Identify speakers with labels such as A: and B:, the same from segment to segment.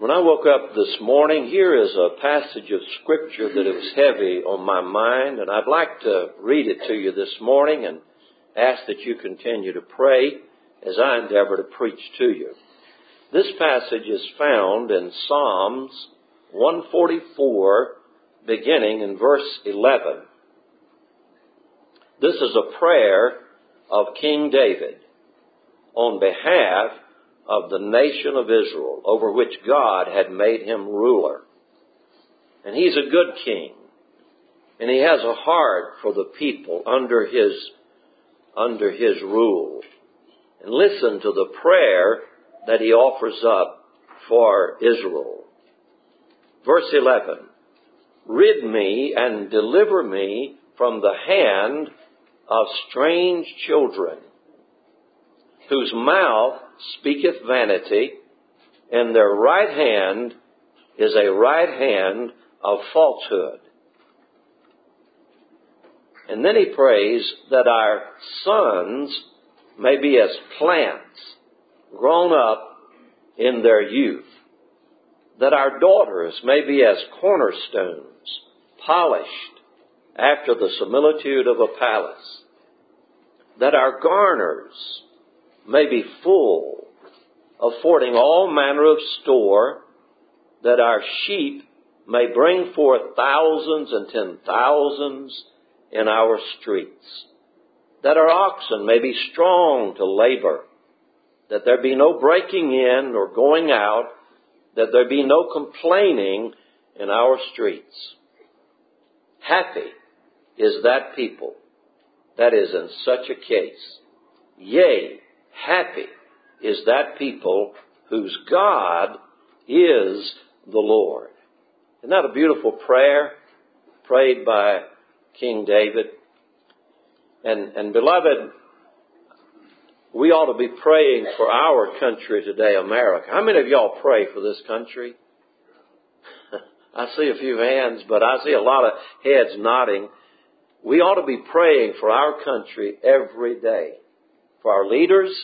A: When I woke up this morning, here is a passage of Scripture that it was heavy on my mind, and I'd like to read it to you this morning and ask that you continue to pray as I endeavor to preach to you. This passage is found in Psalms 144, beginning in verse 11. This is a prayer of King David on behalf of the nation of Israel, over which God had made him ruler. And he's a good king, and he has a heart for the people under his rule. And listen to the prayer that he offers up for Israel. Verse 11, "Rid me and deliver me from the hand of strange children, whose mouth speaketh vanity, and their right hand is a right hand of falsehood." And then he prays that our sons may be as plants grown up in their youth, that our daughters may be as cornerstones, polished after the similitude of a palace, that our garners may be full, affording all manner of store, that our sheep may bring forth thousands and 10,000s in our streets, that our oxen may be strong to labor, that there be no breaking in or going out, that there be no complaining in our streets. Happy is that people that is in such a case. Yea, happy is that people whose God is the Lord. Isn't that a beautiful prayer prayed by King David? And beloved, we ought to be praying for our country today, America. How many of y'all pray for this country? I see a few hands, but I see a lot of heads nodding. We ought to be praying for our country every day. For our leaders,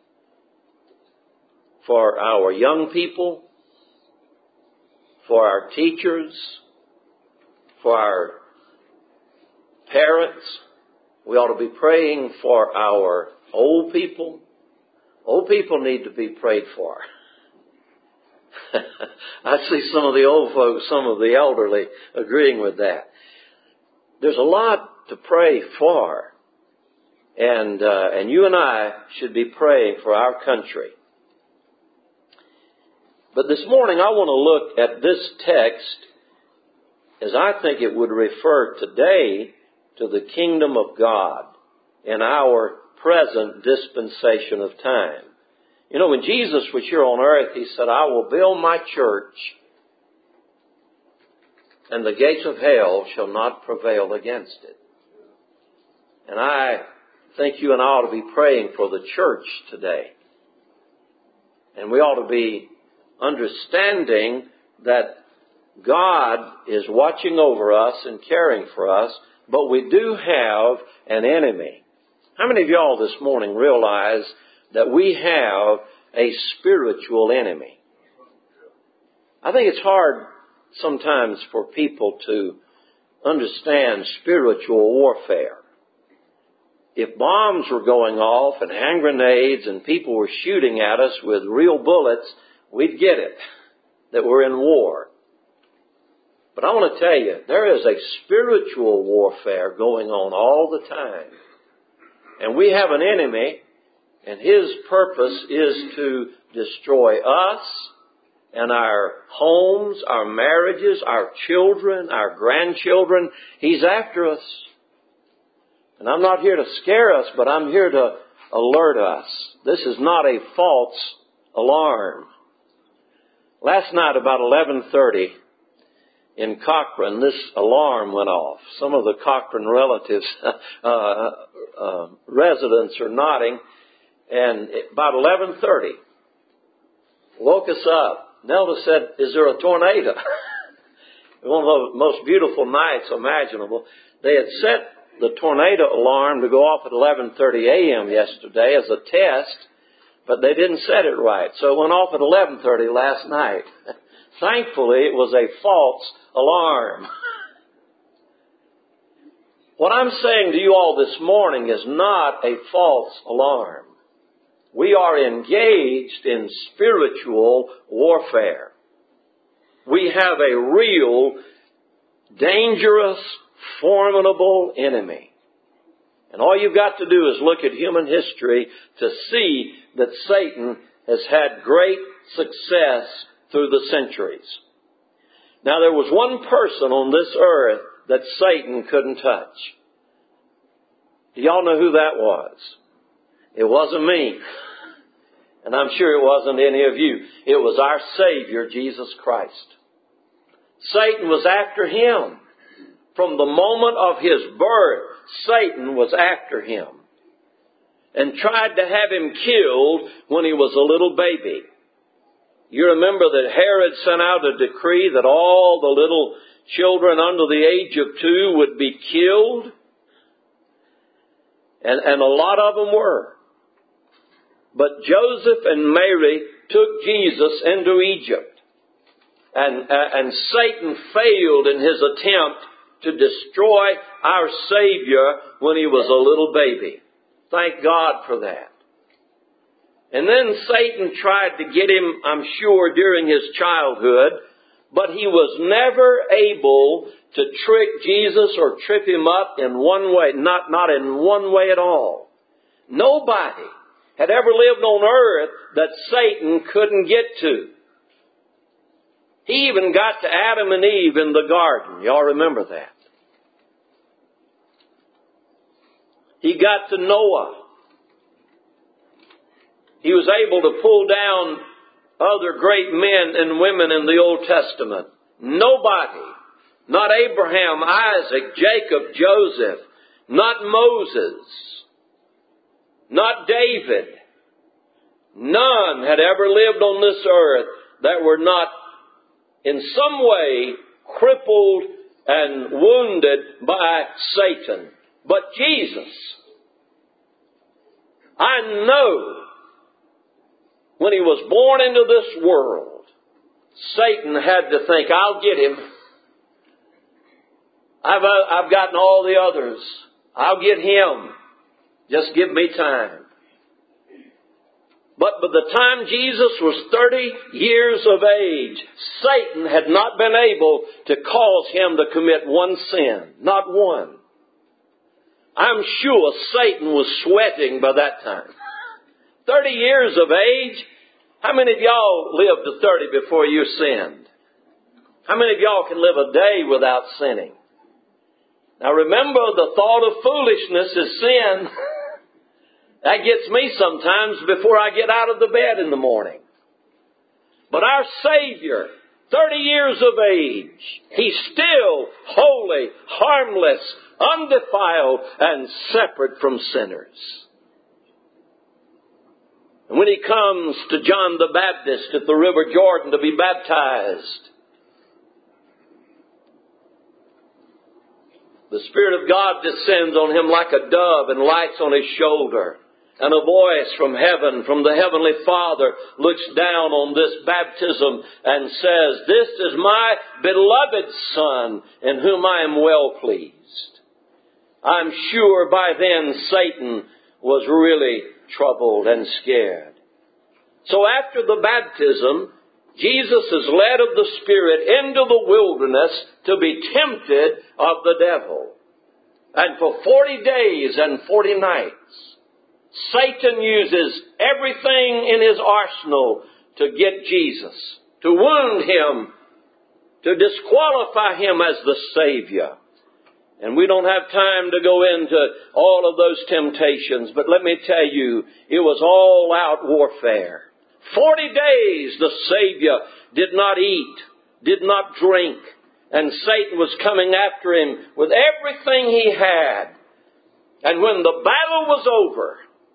A: for our young people, for our teachers, for our parents. We ought to be praying for our old people. Old people need to be prayed for. I see some of the old folks, some of the elderly agreeing with that. There's a lot to pray for. And you and I should be praying for our country. But this morning I want to look at this text as I think it would refer today to the kingdom of God in our present dispensation of time. You know, when Jesus was here on earth, he said, "I will build my church, and the gates of hell shall not prevail against it." And I think you and I ought to be praying for the church today. And we ought to be understanding that God is watching over us and caring for us, but we do have an enemy. How many of y'all this morning realize that we have a spiritual enemy? I think it's hard sometimes for people to understand spiritual warfare. If bombs were going off and hand grenades and people were shooting at us with real bullets, we'd get it, that we're in war. But I want to tell you, there is a spiritual warfare going on all the time. And we have an enemy, and his purpose is to destroy us and our homes, our marriages, our children, our grandchildren. He's after us. And I'm not here to scare us, but I'm here to alert us. This is not a false alarm. Last night about 11:30 in Cochran, this alarm went off. Some of the Cochran relatives, residents are nodding. And about 11:30, woke us up. Nelda said, "Is there a tornado?" One of the most beautiful nights imaginable. They had set the tornado alarm to go off at 11:30 a.m. yesterday as a test, but they didn't set it right. So it went off at 11:30 last night. Thankfully, it was a false alarm. What I'm saying to you all this morning is not a false alarm. We are engaged in spiritual warfare. We have a real, dangerous, formidable enemy. And all you've got to do is look at human history to see that Satan has had great success through the centuries. Now, there was one person on this earth that Satan couldn't touch. Do y'all know who that was? It wasn't me. And I'm sure it wasn't any of you. It was our Savior, Jesus Christ. Satan was after him. From the moment of his birth, Satan was after him and tried to have him killed when he was a little baby. You remember that Herod sent out a decree that all the little children under the age of 2 would be killed. And a lot of them were. But Joseph and Mary took Jesus into Egypt. And Satan failed in his attempt to destroy our Savior when he was a little baby. Thank God for that. And then Satan tried to get him, I'm sure, during his childhood, but he was never able to trick Jesus or trip him up in one way, not in one way at all. Nobody had ever lived on earth that Satan couldn't get to. He even got to Adam and Eve in the garden. Y'all remember that? He got to Noah. He was able to pull down other great men and women in the Old Testament. Nobody, not Abraham, Isaac, Jacob, Joseph, not Moses, not David, none had ever lived on this earth that were not in some way crippled and wounded by Satan. But Jesus, I know when he was born into this world, Satan had to think, I'll get him. I've gotten all the others. I'll get him. Just give me time. But by the time Jesus was 30 years of age, Satan had not been able to cause him to commit one sin. Not one. I'm sure Satan was sweating by that time. 30 years of age. How many of y'all lived to 30 before you sinned? How many of y'all can live a day without sinning? Now remember, the thought of foolishness is sin. That gets me sometimes before I get out of the bed in the morning. But our Savior, 30 years of age, He's still holy, harmless, undefiled, and separate from sinners. And when He comes to John the Baptist at the River Jordan to be baptized, the Spirit of God descends on Him like a dove and lights on His shoulder. And a voice from heaven, from the Heavenly Father, looks down on this baptism and says, "This is my beloved Son, in whom I am well pleased." I'm sure by then Satan was really troubled and scared. So after the baptism, Jesus is led of the Spirit into the wilderness to be tempted of the devil. And for 40 days and 40 nights, Satan uses everything in his arsenal to get Jesus, to wound Him, to disqualify Him as the Savior. And we don't have time to go into all of those temptations, but let me tell you, it was all out warfare. 40 days the Savior did not eat, did not drink, and Satan was coming after Him with everything he had. And when the battle was over,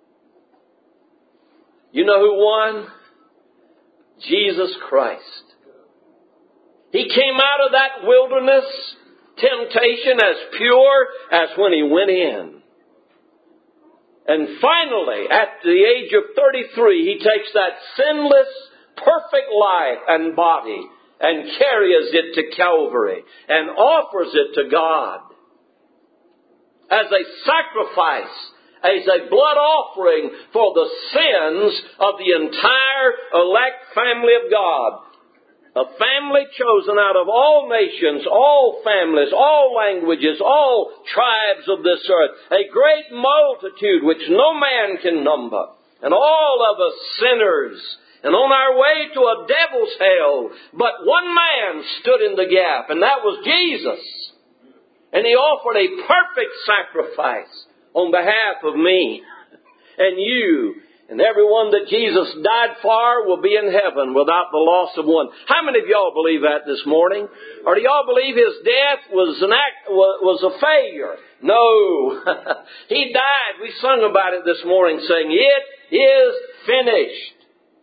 A: you know who won? Jesus Christ. He came out of that wilderness temptation as pure as when He went in. And finally, at the age of 33, He takes that sinless, perfect life and body and carries it to Calvary and offers it to God as a sacrifice, as a blood offering for the sins of the entire elect family of God. A family chosen out of all nations, all families, all languages, all tribes of this earth. A great multitude which no man can number. And all of us sinners and on our way to a devil's hell. But one man stood in the gap, and that was Jesus. And He offered a perfect sacrifice on behalf of me and you. And everyone that Jesus died for will be in heaven without the loss of one. How many of y'all believe that this morning? Or do y'all believe His death was a failure? No. He died. We sung about it this morning saying, it is finished.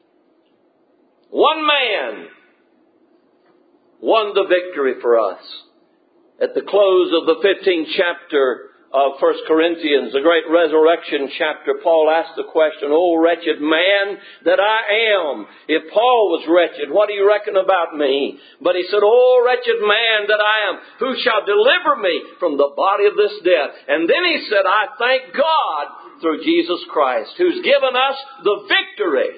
A: One man won the victory for us. At the close of the 15th chapter of 1 Corinthians, the great resurrection chapter, Paul asked the question, "O wretched man that I am." If Paul was wretched, what do you reckon about me? But he said, "O wretched man that I am, who shall deliver me from the body of this death?" And then he said, "I thank God through Jesus Christ, who's given us the victory."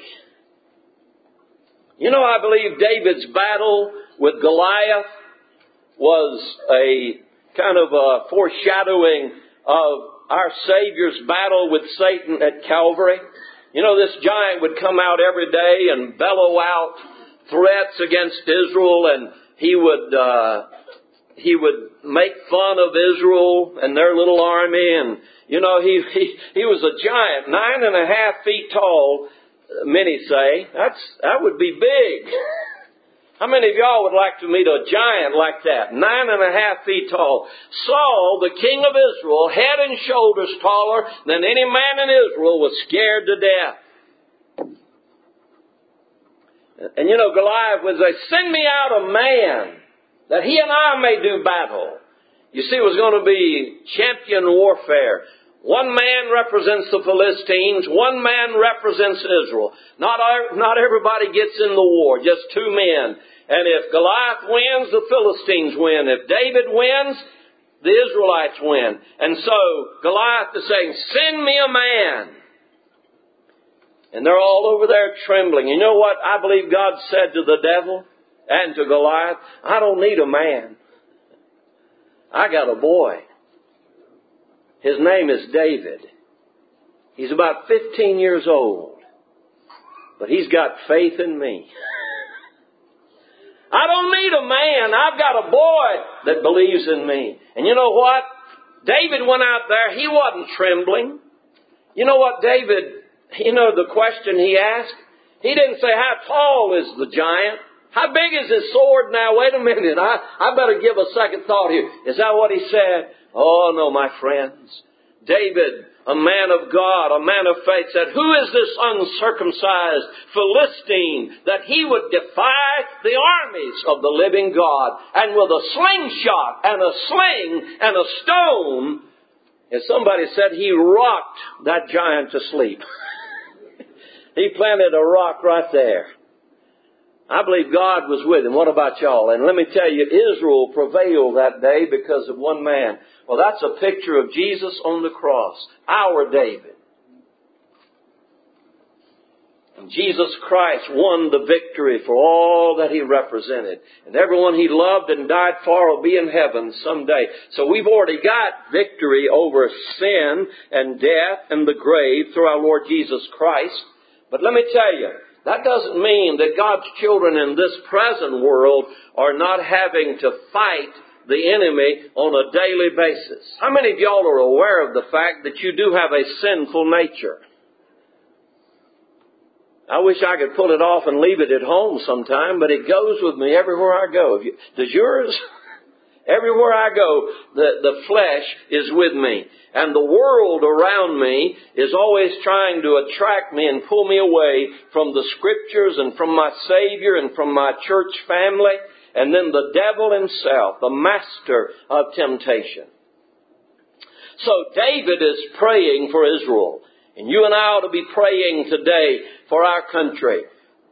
A: You know, I believe David's battle with Goliath was a kind of a foreshadowing of our Savior's battle with Satan at Calvary. You know, this giant would come out every day and bellow out threats against Israel, and he would make fun of Israel and their little army. And, you know, he was a giant, 9.5 feet tall, many say. That would be big. How many of y'all would like to meet a giant like that? 9.5 feet tall. Saul, the king of Israel, head and shoulders taller than any man in Israel, was scared to death. And you know, Goliath would say, "Send me out a man that he and I may do battle." You see, it was going to be champion warfare. One man represents the Philistines. One man represents Israel. Not everybody gets in the war, just two men. And if Goliath wins, the Philistines win. If David wins, the Israelites win. And so Goliath is saying, "Send me a man." And they're all over there trembling. You know what I believe God said to the devil and to Goliath? "I don't need a man. I got a boy. His name is David. He's about 15 years old, but he's got faith in me. I don't need a man. I've got a boy that believes in me." And you know what? David went out there. He wasn't trembling. You know what David, the question he asked? He didn't say, "How tall is the giant? How big is his sword?" Now, wait a minute. I better give a second thought here. Is that what he said? Oh, no, my friends. David, a man of God, a man of faith, said, "Who is this uncircumcised Philistine that he would defy the armies of the living God? And with a slingshot and a sling and a stone," as somebody said, he rocked that giant to sleep. He planted a rock right there. I believe God was with him. What about y'all? And let me tell you, Israel prevailed that day because of one man. Well, that's a picture of Jesus on the cross, our David. And Jesus Christ won the victory for all that He represented. And everyone He loved and died for will be in heaven someday. So we've already got victory over sin and death and the grave through our Lord Jesus Christ. But let me tell you, that doesn't mean that God's children in this present world are not having to fight the enemy on a daily basis. How many of y'all are aware of the fact that you do have a sinful nature? I wish I could pull it off and leave it at home sometime, but it goes with me everywhere I go. Does yours? Everywhere I go, the flesh is with me. And the world around me is always trying to attract me and pull me away from the Scriptures and from my Savior and from my church family. And then the devil himself, the master of temptation. So David is praying for Israel. And you and I ought to be praying today for our country.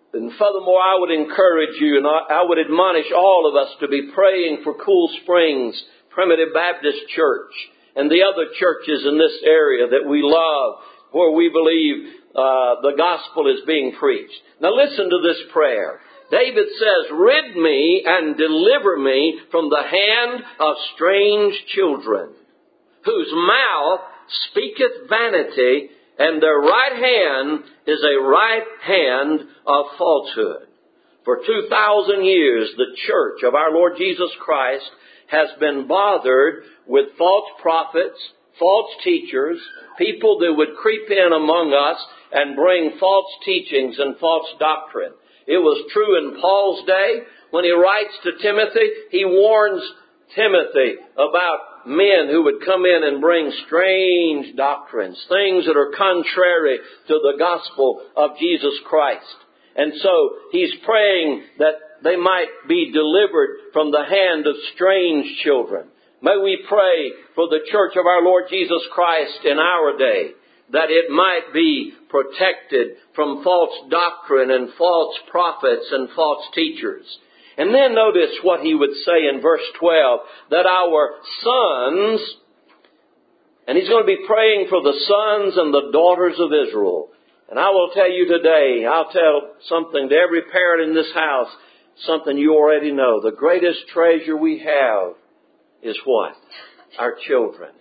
A: And furthermore, I would encourage you and I would admonish all of us to be praying for Cool Springs Primitive Baptist Church and the other churches in this area that we love, where we believe the gospel is being preached. Now listen to this prayer. David says, "Rid me and deliver me from the hand of strange children, whose mouth speaketh vanity, and their right hand is a right hand of falsehood." For 2,000 years, the church of our Lord Jesus Christ has been bothered with false prophets, false teachers, people that would creep in among us and bring false teachings and false doctrine. It was true in Paul's day. When he writes to Timothy, he warns Timothy about men who would come in and bring strange doctrines, things that are contrary to the gospel of Jesus Christ. And so he's praying that they might be delivered from the hand of strange children. May we pray for the church of our Lord Jesus Christ in our day, that it might be protected from false doctrine and false prophets and false teachers. And then notice what he would say in verse 12, that our sons, and he's going to be praying for the sons and the daughters of Israel. And I will tell you today, I'll tell something to every parent in this house, something you already know. The greatest treasure we have is what? Our children.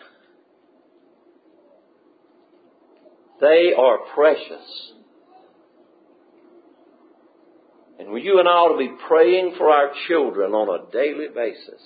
A: They are precious. And you and I ought to be praying for our children on a daily basis.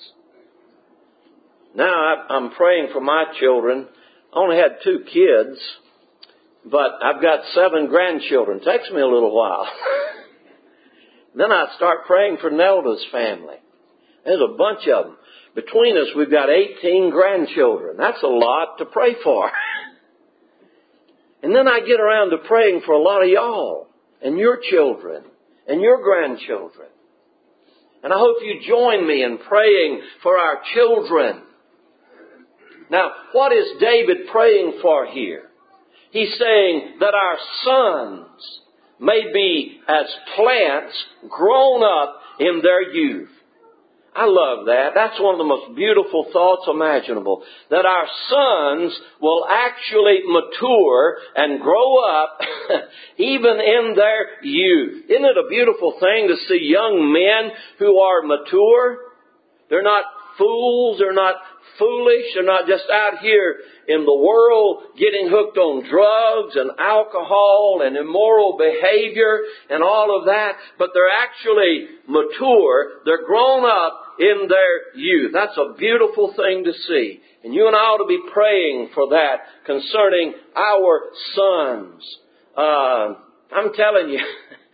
A: Now, I'm praying for my children. I only had 2 kids, but I've got 7 grandchildren. It takes me a little while. Then I start praying for Nelda's family. There's a bunch of them. Between us, we've got 18 grandchildren. That's a lot to pray for. And then I get around to praying for a lot of y'all and your children and your grandchildren. And I hope you join me in praying for our children. Now, what is David praying for here? He's saying that our sons may be as plants grown up in their youth. I love that. That's one of the most beautiful thoughts imaginable. That our sons will actually mature and grow up even in their youth. Isn't it a beautiful thing to see young men who are mature? They're not fools. They're not foolish. They're not just out here in the world getting hooked on drugs and alcohol and immoral behavior and all of that. But they're actually mature. They're grown up in their youth. That's a beautiful thing to see. And you and I ought to be praying for that concerning our sons. I'm telling you,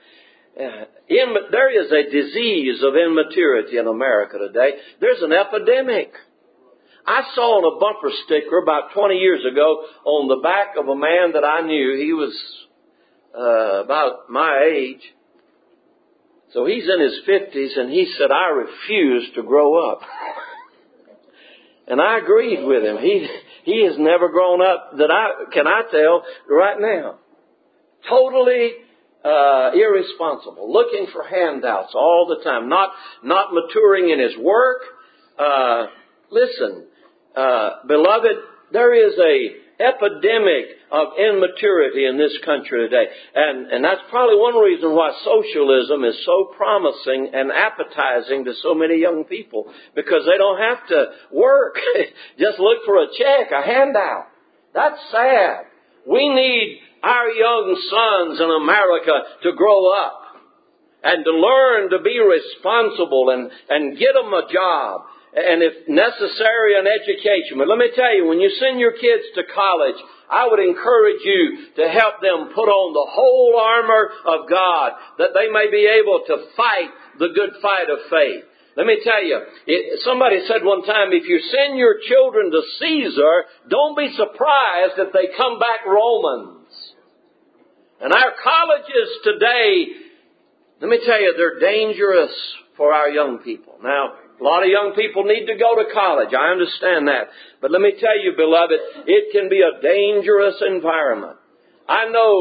A: there is a disease of immaturity in America today. There's an epidemic. I saw on a bumper sticker about 20 years ago on the back of a man that I knew. He was about my age. So he's in his 50s, and he said, "I refuse to grow up." And I agreed with him. He has never grown up that I tell right now. Totally irresponsible, looking for handouts all the time, not maturing in his work. Listen, beloved, there is a epidemic of immaturity in this country today. And that's probably one reason why socialism is so promising and appetizing to so many young people. Because they don't have to work. Just look for a check, a handout. That's sad. We need our young sons in America to grow up and to learn to be responsible and get them a job. And if necessary, an education. But let me tell you, when you send your kids to college, I would encourage you to help them put on the whole armor of God, that they may be able to fight the good fight of faith. Let me tell you, somebody said one time, if you send your children to Caesar, don't be surprised if they come back Romans. And our colleges today, let me tell you, they're dangerous for our young people. Now, a lot of young people need to go to college. I understand that. But let me tell you, beloved, it can be a dangerous environment. I know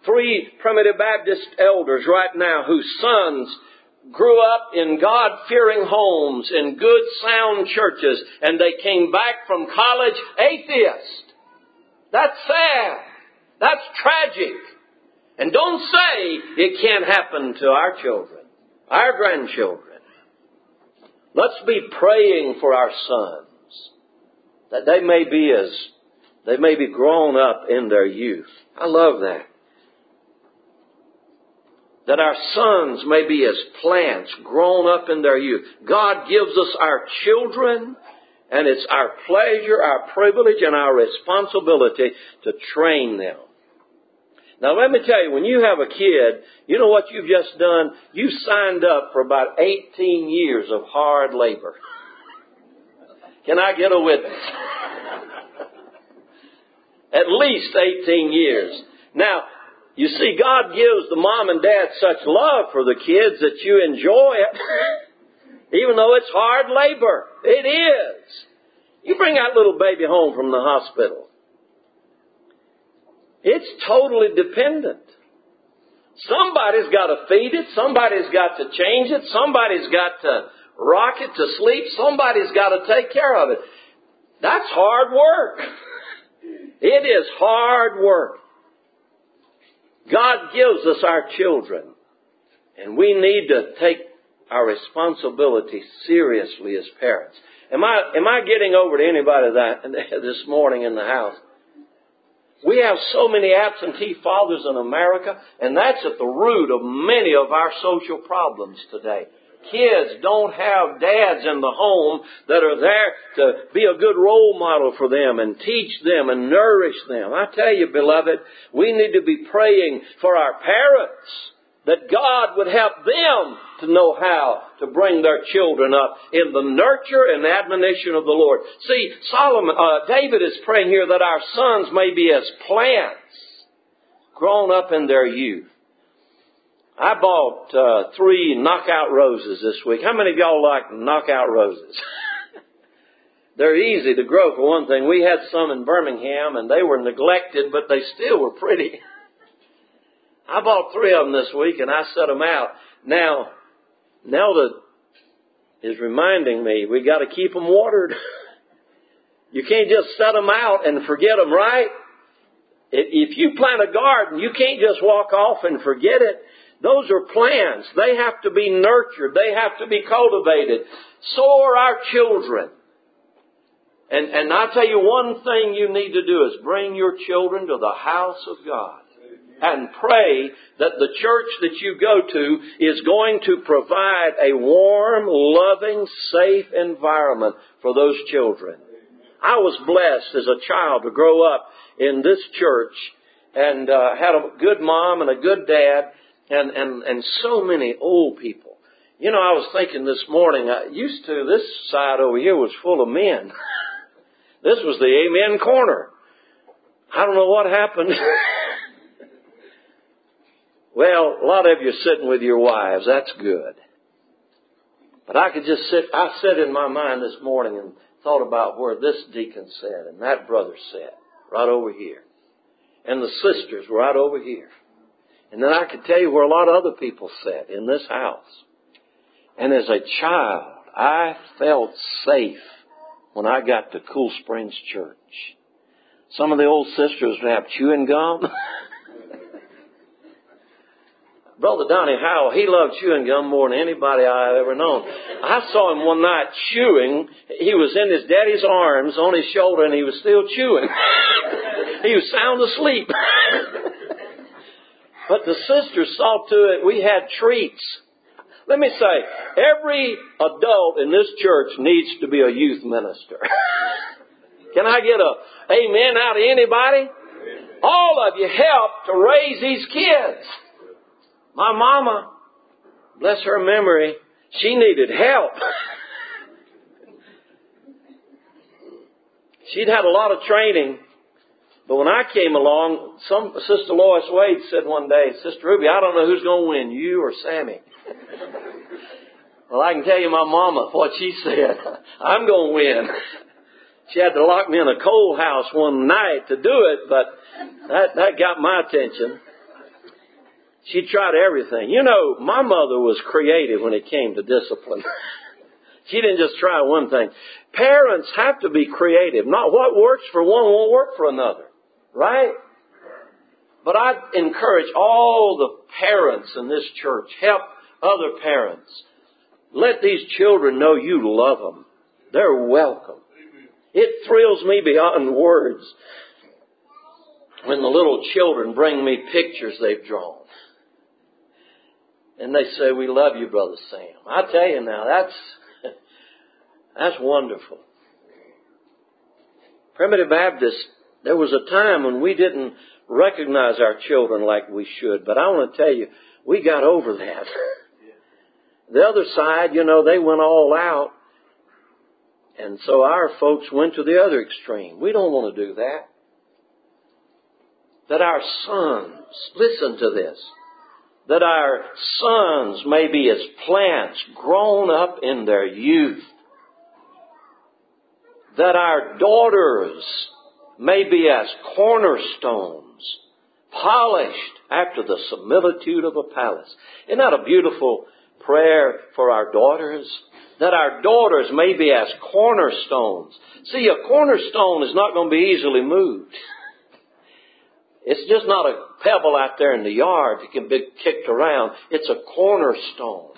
A: 3 Primitive Baptist elders right now whose sons grew up in God-fearing homes, in good, sound churches, and they came back from college atheist. That's sad. That's tragic. And don't say it can't happen to our children, our grandchildren. Let's be praying for our sons, that they may be grown up in their youth. I love that. That our sons may be as plants grown up in their youth. God gives us our children, and it's our pleasure, our privilege, and our responsibility to train them. Now let me tell you, when you have a kid, you know what you've just done? You signed up for about 18 years of hard labor. Can I get a witness? At least 18 years. Now, you see, God gives the mom and dad such love for the kids that you enjoy it, even though it's hard labor. It is. You bring that little baby home from the hospital. It's totally dependent. Somebody's got to feed it. Somebody's got to change it. Somebody's got to rock it to sleep. Somebody's got to take care of it. That's hard work. It is hard work. God gives us our children, and we need to take our responsibility seriously as parents. Am I getting over to anybody that this morning in the house? We have so many absentee fathers in America, and that's at the root of many of our social problems today. Kids don't have dads in the home that are there to be a good role model for them and teach them and nourish them. I tell you, beloved, we need to be praying for our parents that God would help them to know how to bring their children up in the nurture and admonition of the Lord. See, David is praying here that our sons may be as plants grown up in their youth. I bought 3 knockout roses this week. How many of y'all like knockout roses? They're easy to grow, for one thing. We had some in Birmingham, and they were neglected, but they still were pretty. I bought 3 of them this week, and I set them out. Now that is reminding me, we got to keep them watered. You can't just set them out and forget them, right? If you plant a garden, you can't just walk off and forget it. Those are plants. They have to be nurtured. They have to be cultivated. So are our children. And I'll tell you one thing you need to do is bring your children to the house of God. And pray that the church that you go to is going to provide a warm, loving, safe environment for those children. I was blessed as a child to grow up in this church and had a good mom and a good dad. And so many old people. You know, I was thinking this morning, this side over here was full of men. This was the amen corner. I don't know what happened. Well, a lot of you are sitting with your wives. That's good. But I sat in my mind this morning and thought about where this deacon sat and that brother sat right over here. And the sisters were right over here. And then I could tell you where a lot of other people sat in this house. And as a child, I felt safe when I got to Cool Springs Church. Some of the old sisters would have chewing gum. Brother Donnie Howell, he loved chewing gum more than anybody I've ever known. I saw him one night chewing. He was in his daddy's arms on his shoulder, and he was still chewing. He was sound asleep. But the sisters saw to it we had treats. Let me say, every adult in this church needs to be a youth minister. Can I get a amen out of anybody? All of you helped to raise these kids. My mama, bless her memory, she needed help. She'd had a lot of training. But when I came along, Sister Lois Wade said one day, Sister Ruby, I don't know who's going to win, you or Sammy. Well, I can tell you my mama, what she said. I'm going to win. She had to lock me in a cold house one night to do it, but that got my attention. She tried everything. You know, my mother was creative when it came to discipline. She didn't just try one thing. Parents have to be creative. Not what works for one won't work for another. Right? But I encourage all the parents in this church, help other parents. Let these children know you love them. They're welcome. It thrills me beyond words when the little children bring me pictures they've drawn. And they say, we love you, Brother Sam. I tell you now, that's wonderful. Primitive Baptists, there was a time when we didn't recognize our children like we should. But I want to tell you, we got over that. The other side, you know, they went all out. And so our folks went to the other extreme. We don't want to do that. That our sons, listen to this, that our sons may be as plants grown up in their youth. That our daughters may be as cornerstones, polished after the similitude of a palace. Isn't that a beautiful prayer for our daughters? That our daughters may be as cornerstones. See, a cornerstone is not going to be easily moved. It's just not a pebble out there in the yard that can be kicked around. It's a cornerstone.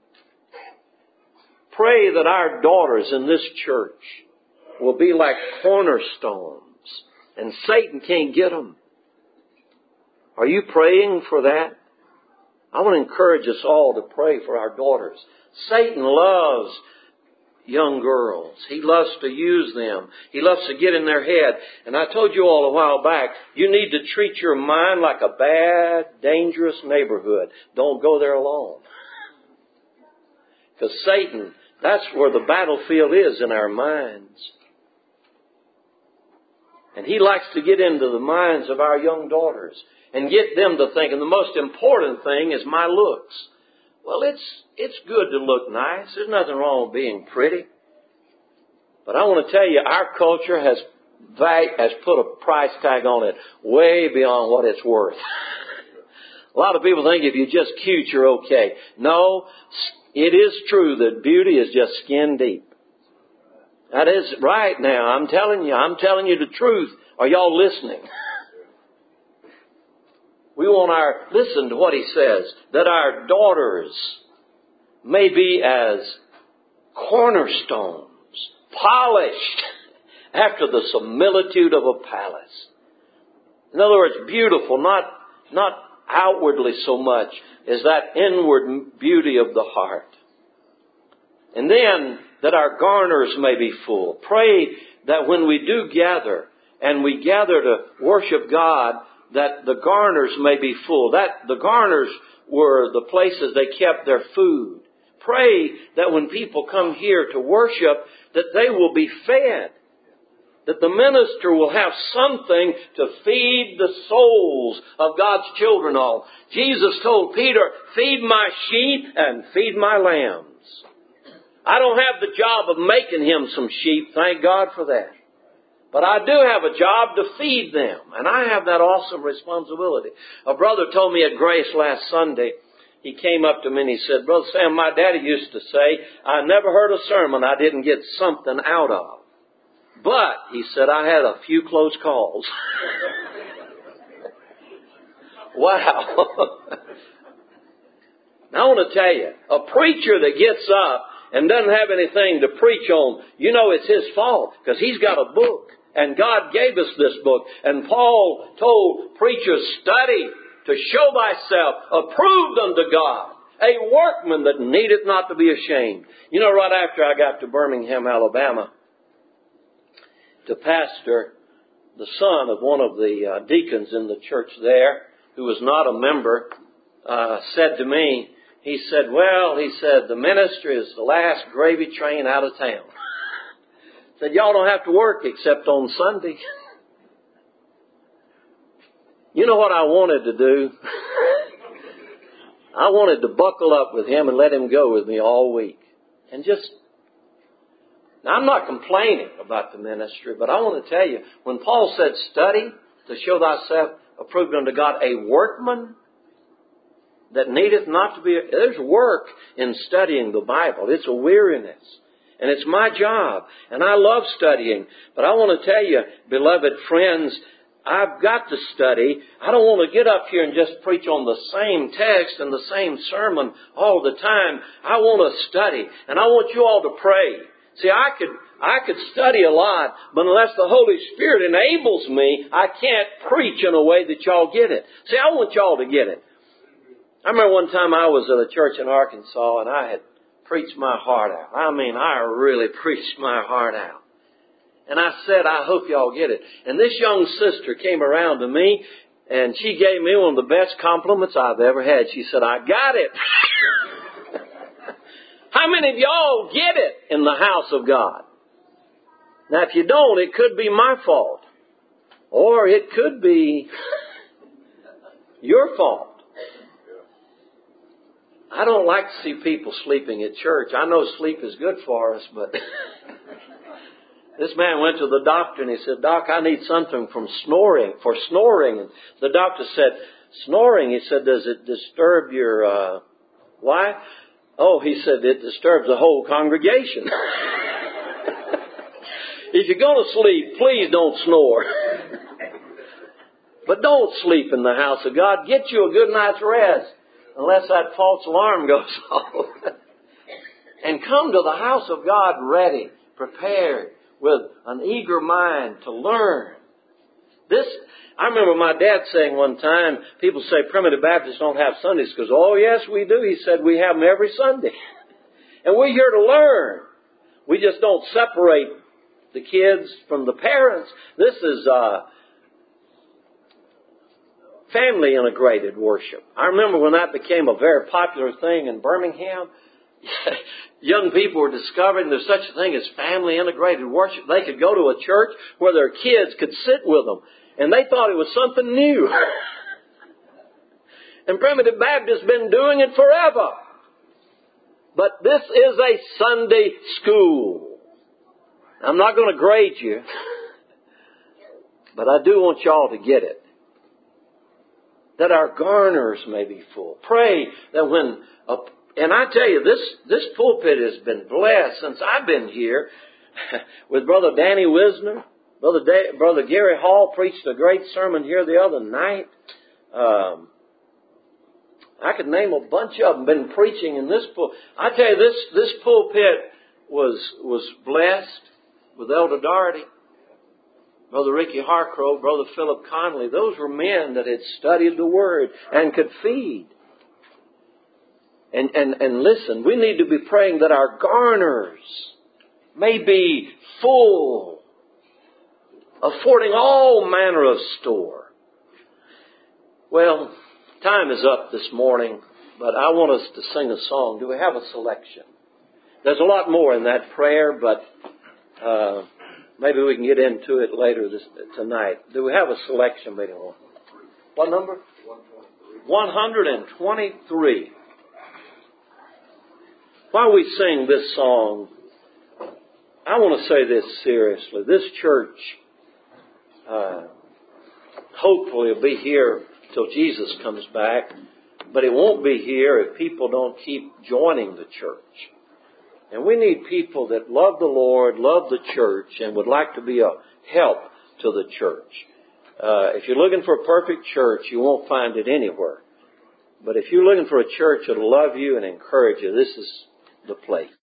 A: Pray that our daughters in this church will be like cornerstones. And Satan can't get them. Are you praying for that? I want to encourage us all to pray for our daughters. Satan loves young girls. He loves to use them. He loves to get in their head. And I told you all a while back, you need to treat your mind like a bad, dangerous neighborhood. Don't go there alone. Because Satan, that's where the battlefield is, in our minds. And he likes to get into the minds of our young daughters and get them to think, and the most important thing is my looks. Well, it's good to look nice. There's nothing wrong with being pretty. But I want to tell you, our culture has put a price tag on it way beyond what it's worth. A lot of people think if you're just cute, you're okay. No, it is true that beauty is just skin deep. That is right now. I'm telling you the truth. Are y'all listening? We want listen to what he says, that our daughters may be as cornerstones, polished after the similitude of a palace. In other words, beautiful, not outwardly so much as that inward beauty of the heart. And then that our garners may be full. Pray that when we do gather, and we gather to worship God, that the garners may be full. That the garners were the places they kept their food. Pray that when people come here to worship, that they will be fed. That the minister will have something to feed the souls of God's children on. Jesus told Peter, feed my sheep and feed my lambs. I don't have the job of making him some sheep. Thank God for that. But I do have a job to feed them. And I have that awesome responsibility. A brother told me at Grace last Sunday, he came up to me and he said, Brother Sam, my daddy used to say, I never heard a sermon I didn't get something out of. But, he said, I had a few close calls. Wow. Now I want to tell you, a preacher that gets up and doesn't have anything to preach on, you know it's his fault, because he's got a book. And God gave us this book. And Paul told preachers, study to show thyself approved unto God, a workman that needeth not to be ashamed. You know, right after I got to Birmingham, Alabama, to pastor, the son of one of the deacons in the church there, who was not a member, said to me, he said, the ministry is the last gravy train out of town. Said, y'all don't have to work except on Sunday. You know what I wanted to do? I wanted to buckle up with him and let him go with me all week. And now I'm not complaining about the ministry, but I want to tell you, when Paul said study to show thyself approved unto God, a workman, that needeth not to be... There's work in studying the Bible. It's a weariness. And it's my job. And I love studying. But I want to tell you, beloved friends, I've got to study. I don't want to get up here and just preach on the same text and the same sermon all the time. I want to study. And I want you all to pray. See, I could study a lot, but unless the Holy Spirit enables me, I can't preach in a way that y'all get it. See, I want y'all to get it. I remember one time I was at a church in Arkansas and I had preached my heart out. I mean, I really preached my heart out. And I said, I hope y'all get it. And this young sister came around to me and she gave me one of the best compliments I've ever had. She said, I got it. How many of y'all get it in the house of God? Now, if you don't, it could be my fault. Or it could be your fault. I don't like to see people sleeping at church. I know sleep is good for us, but this man went to the doctor and he said, Doc, I need something for snoring. And the doctor said, snoring? He said, does it disturb your wife? Oh, he said, it disturbs the whole congregation. If you're going to sleep, please don't snore. But don't sleep in the house of God. Get you a good night's rest, unless that false alarm goes off. And come to the house of God ready, prepared, with an eager mind to learn. I remember my dad saying one time, people say Primitive Baptists don't have Sunday schools. Oh, yes, we do. He said we have them every Sunday. And we're here to learn. We just don't separate the kids from the parents. This is family integrated worship. I remember when that became a very popular thing in Birmingham. Young people were discovering there's such a thing as family integrated worship. They could go to a church where their kids could sit with them. And they thought it was something new. And Primitive Baptist has been doing it forever. But this is a Sunday school. I'm not going to grade you. But I do want y'all to get it. That our garners may be full. Pray that when... And I tell you, this pulpit has been blessed since I've been here with Brother Danny Wisner. Brother Gary Hall preached a great sermon here the other night. I could name a bunch of them been preaching in this pulpit. I tell you, this pulpit was blessed with Elder Doherty, Brother Ricky Harcrow, Brother Philip Connolly. Those were men that had studied the Word and could feed. And listen, we need to be praying that our garners may be full, affording all manner of store. Well, time is up this morning, but I want us to sing a song. Do we have a selection? There's a lot more in that prayer, but maybe we can get into it later tonight. Do we have a selection, maybe? What number? 123. While we sing this song, I want to say this seriously. This church hopefully will be here till Jesus comes back, but it won't be here if people don't keep joining the church. And we need people that love the Lord, love the church, and would like to be a help to the church. If you're looking for a perfect church, you won't find it anywhere. But if you're looking for a church that will love you and encourage you, this is the place.